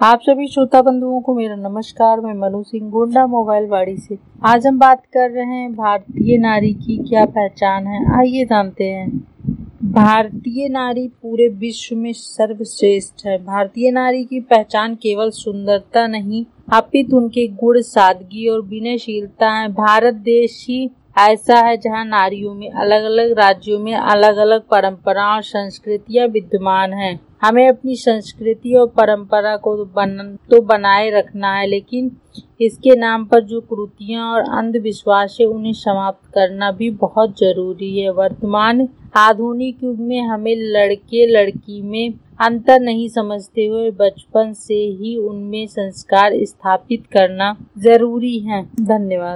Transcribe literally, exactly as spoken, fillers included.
आप सभी श्रोता बंधुओं को मेरा नमस्कार। मैं मनु सिंह गोंडा मोबाइल वाड़ी से। आज हम बात कर रहे हैं भारतीय नारी की क्या पहचान है। आइए जानते हैं। भारतीय नारी पूरे विश्व में सर्वश्रेष्ठ है। भारतीय नारी की पहचान केवल सुंदरता नहीं अपितु उनके गुण, सादगी और विनयशीलता है। भारत देश ही ऐसा है जहां नारियों में अलग अलग राज्यों में अलग अलग परंपराएं और संस्कृतियां विद्यमान हैं। हमें अपनी संस्कृति और परंपरा को बन, तो बनाए रखना है, लेकिन इसके नाम पर जो कुरीतियां और अंधविश्वास है उन्हें समाप्त करना भी बहुत जरूरी है। वर्तमान आधुनिक युग में हमें लड़के लड़की में अंतर नहीं समझते हुए बचपन से ही उनमें संस्कार स्थापित करना जरूरी है। धन्यवाद।